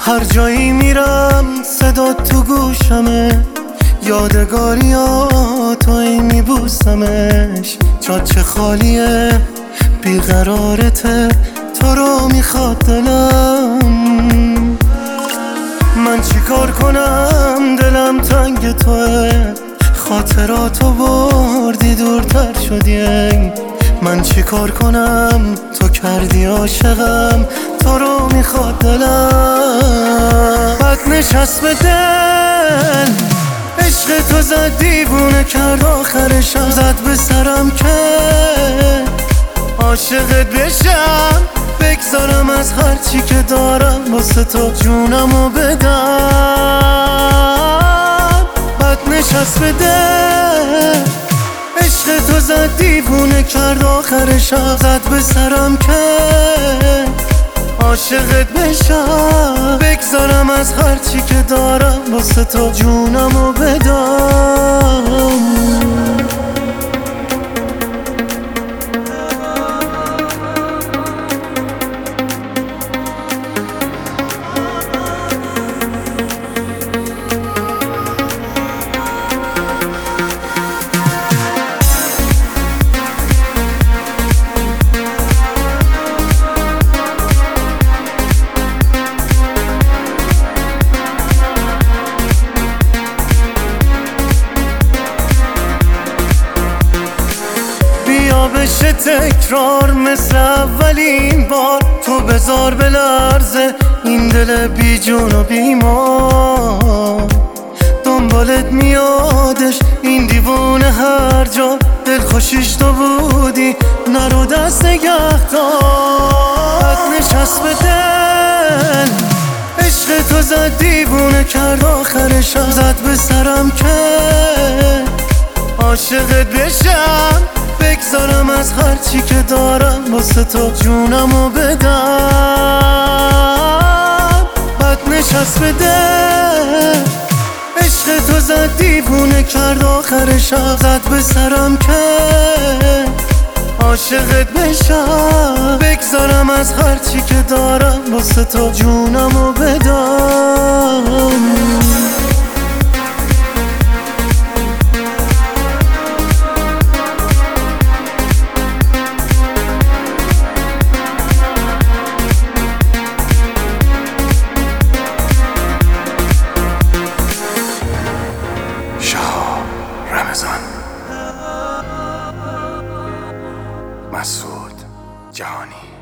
هر جایی میرم صدا تو گوشمه، یادگاریاتو میبوسمش. جاچه خالیه بیقرارته، تو رو میخواد دلم. من چیکار کنم دلم تنگ توه، خاطراتو بردی دورتر شدی. من چیکار کنم تو کردی عاشقم، تو رو میخواد دلم. بد نشست به دل، عشق تو زد دیوونه کرد، آخرشم زد به سرم که عاشقت بشم. بگذارم از هرچی که دارم واسه تو جونمو بدم. بد نشست به دل، عشق تو زد دیوونه کرد، آخرشم زد به سرم که عاشقت بشم. بگذارم از هرچی که دارم واسه تو جونمو بدم. بشه تکرار مثل اولین بار، تو بذار بلرزه این دل بی جون و بیمار. دنبالت میادش این دیوونه هر جا، دل خوشیش تو بودی نرو دست نگه دار. بد نشست به دل، عشق تو زد دیوونه کرد، آخرشم زد به سرم که عاشقت بشم. بگذارم از هرچی که دارم واسه تو جونمو بدم. بد نشست به دل، عشق تو زد دیوونه کرد، آخرشم زد به سرم که عاشقت بشم. بگذارم از هرچی که دارم واسه تو جونمو بدم. مسعود جهانی.